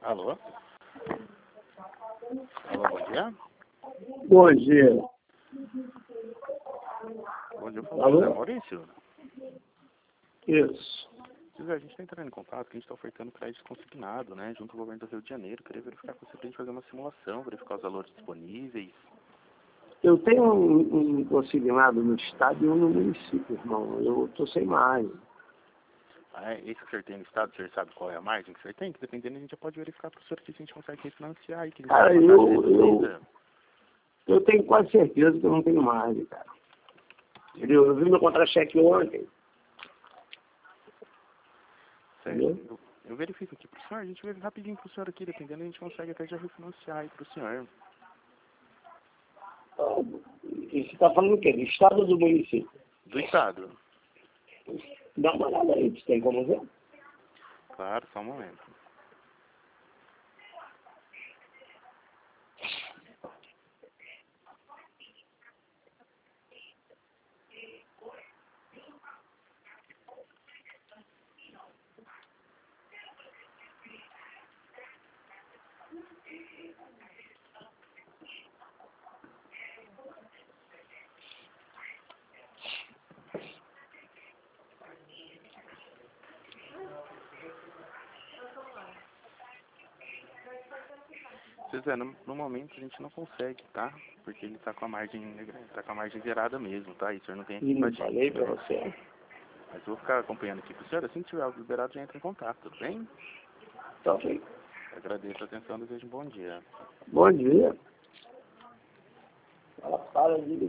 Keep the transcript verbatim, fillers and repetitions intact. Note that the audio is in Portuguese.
Alô? Alô, bom dia? Bom dia. Bom dia, eu falo Alô? José Maurício. Isso. José, a gente está entrando em contato, que a gente está ofertando crédito consignado, né, junto ao governo do Rio de Janeiro. Queria verificar com você para a gente fazer uma simulação, verificar os valores disponíveis. Eu tenho um, um consignado no estado e um no município, irmão. Eu estou sem margem. Ah, é? Esse que o senhor tem no estado, o senhor sabe qual é a margem que o senhor tem? Que dependendo, a gente já pode verificar para o senhor que a gente consegue refinanciar aí, que a gente Cara, tem uma taxa eu, eu, reduzida. eu tenho quase certeza que eu não tenho margem, cara. Entendeu? Eu vi meu contra-cheque ontem. Certo. Entendeu? Eu, eu verifico aqui para o senhor, a gente vê rapidinho para o senhor aqui, dependendo, a gente consegue até já refinanciar aí para o senhor. Ah, E você está falando o quê? Do estado ou do município? Do estado. Dá uma olhada aí, você tem como ver? Claro, só um momento. José, no, no momento a gente não consegue, tá? Porque ele tá com a margem, tá com a margem zerada mesmo, tá? E o senhor não tem aqui E pra não falei gente, para né? você. Mas eu vou ficar acompanhando aqui pro senhor, assim que tiver algo liberado, já entra em contato, tudo bem? Tá ok. Agradeço a atenção, desejo um bom dia. Bom dia. Ela para de